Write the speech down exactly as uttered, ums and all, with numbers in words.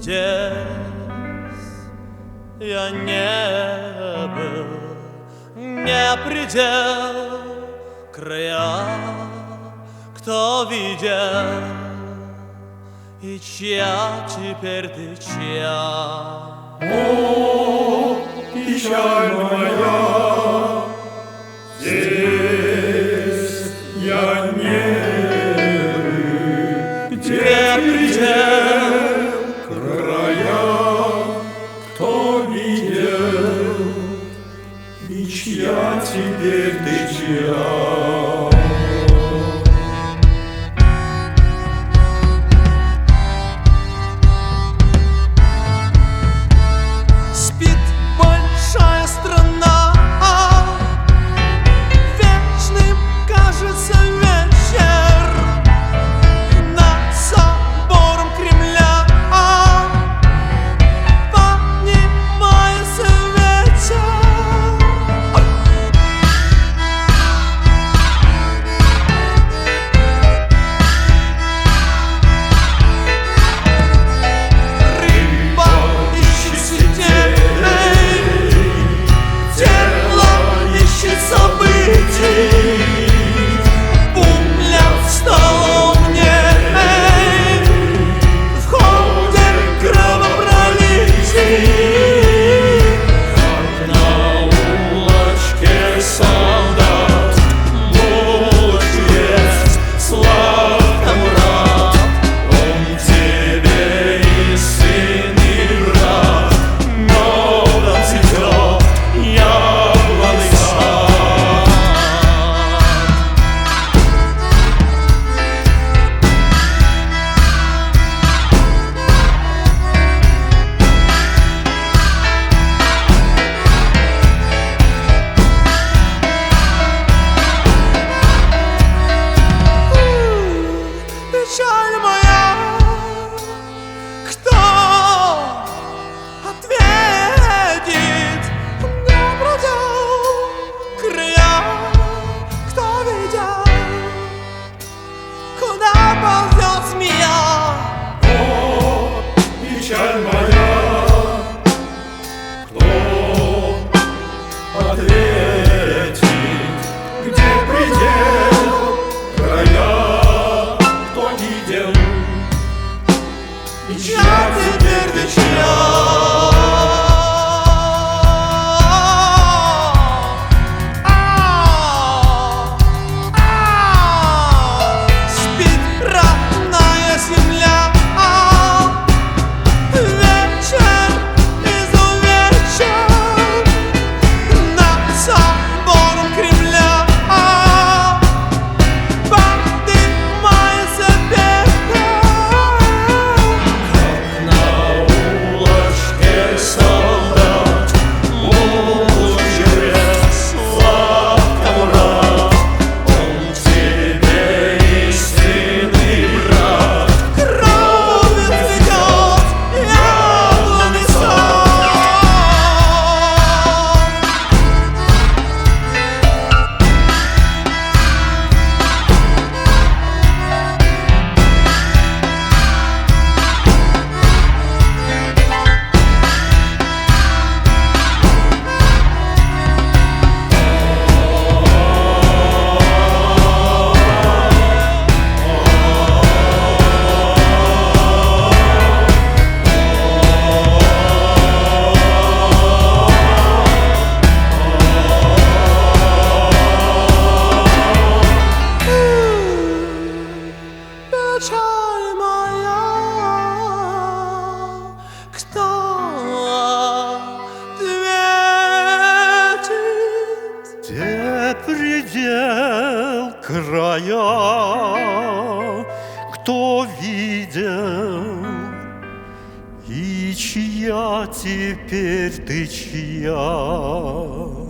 Здесь я не был, не предел, края, кто видел, и чья теперь ты чья? О, печаль моя, здесь я не был, где предел, края, кто видел, и чья теперь ты чья? Печаль моя, кто ответит? Не предел, края, кто видел, куда ползет змея? О, печаль моя, кто ответит? Где предел, края, и чья теперь ты чья? Печаль моя, кто ответит? Где предел, края, кто видел, и чья теперь ты чья?